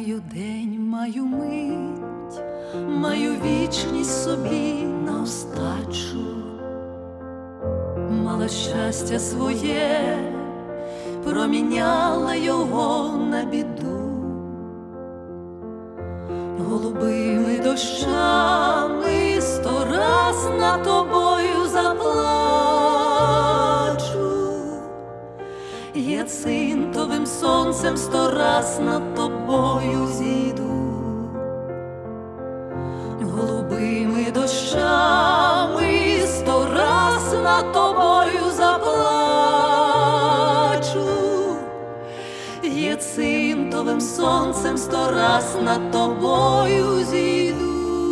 Маю день, маю мить, маю вічність собі на остачу. Мала щастя своє, проміняла його на біду. Голубими дощами 100 раз над тобою заплачу. Гіацинтовим сонцем 100 раз над тобою зійду. Голубими дощами 100 раз над тобою заплачу. Гіацинтовим сонцем 100 раз над тобою зійду.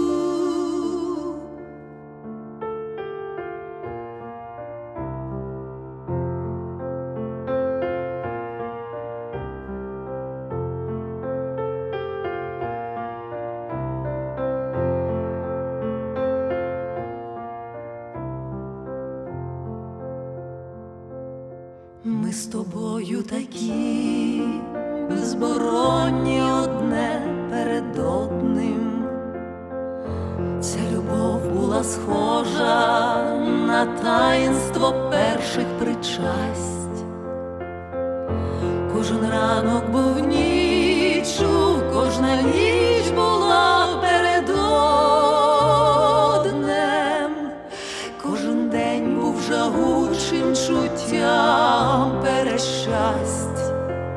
Ми з тобою такі безборонні одне перед одним. Ця любов була схожа на таїнство перших причасть. Кожен ранок був ніччю, кожна ніч була перед однем. Кожен день був жагучим чуттям перещасть.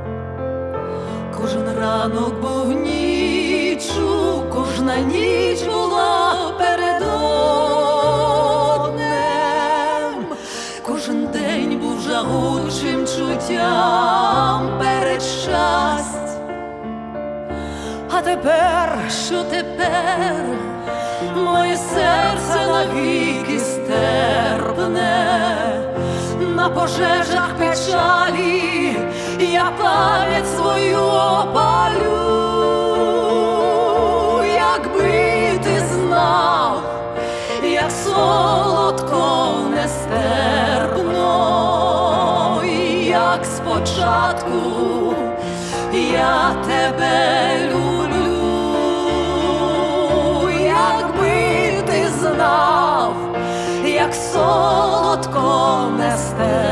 Кожен ранок був ніччю, кожна ніч була перед однем. Кожен день був жагучим чуттям перещасть. А тепер, що тепер? Моє серце навіки стерпне. На пожежах печалі я пам'ять свою опалю. Якби ти знав, як солодко нестерпно, і як спочатку я тебе люблю. Якби ти знав, як солодко нестерпно,